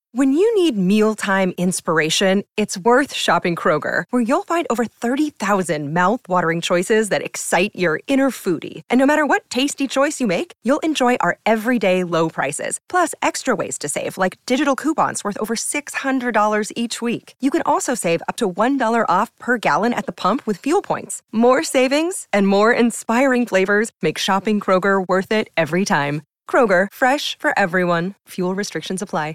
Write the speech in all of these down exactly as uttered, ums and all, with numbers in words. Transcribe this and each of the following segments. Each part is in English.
When you need mealtime inspiration, it's worth shopping Kroger, where you'll find over thirty thousand mouth-watering choices that excite your inner foodie. And no matter what tasty choice you make, you'll enjoy our everyday low prices, plus extra ways to save, like digital coupons worth over six hundred dollars each week. You can also save up to one dollar off per gallon at the pump with fuel points. More savings and more inspiring flavors make shopping Kroger worth it every time. Kroger, fresh for everyone. Fuel restrictions apply.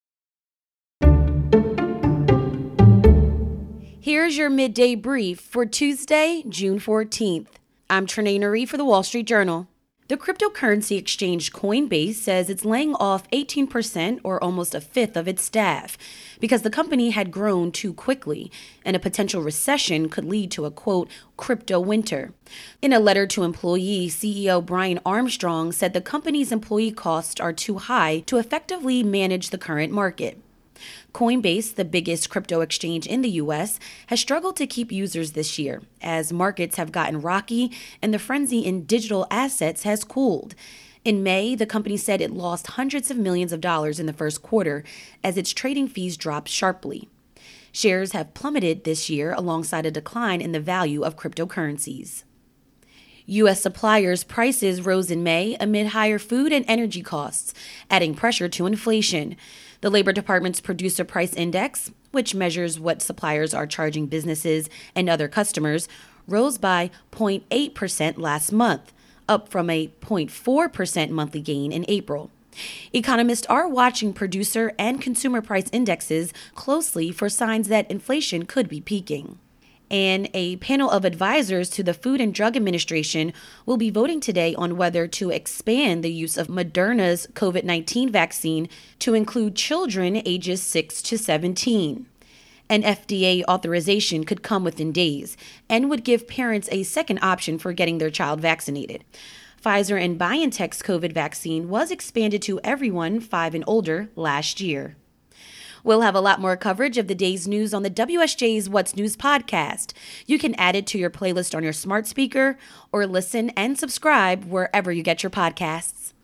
Here's your midday brief for Tuesday, June fourteenth. I'm Trenae Nuri for the Wall Street Journal. The cryptocurrency exchange Coinbase says it's laying off eighteen percent or almost a fifth of its staff because the company had grown too quickly and a potential recession could lead to a, quote, crypto winter. In a letter to employees, C E O Brian Armstrong said the company's employee costs are too high to effectively manage the current market. Coinbase, the biggest crypto exchange in the U S, has struggled to keep users this year as markets have gotten rocky and the frenzy in digital assets has cooled. In May, the company said it lost hundreds of millions of dollars in the first quarter as its trading fees dropped sharply. Shares have plummeted this year alongside a decline in the value of cryptocurrencies. U S suppliers' prices rose in May amid higher food and energy costs, adding pressure to inflation. The Labor Department's Producer Price Index, which measures what suppliers are charging businesses and other customers, rose by zero point eight percent last month, up from a zero point four percent monthly gain in April. Economists are watching producer and consumer price indexes closely for signs that inflation could be peaking. And a panel of advisors to the Food and Drug Administration will be voting today on whether to expand the use of Moderna's COVID nineteen vaccine to include children ages six to seventeen. An F D A authorization could come within days and would give parents a second option for getting their child vaccinated. Pfizer and BioNTech's COVID vaccine was expanded to everyone five and older last year. We'll have a lot more coverage of the day's news on the W S J's What's News podcast. You can add it to your playlist on your smart speaker or listen and subscribe wherever you get your podcasts.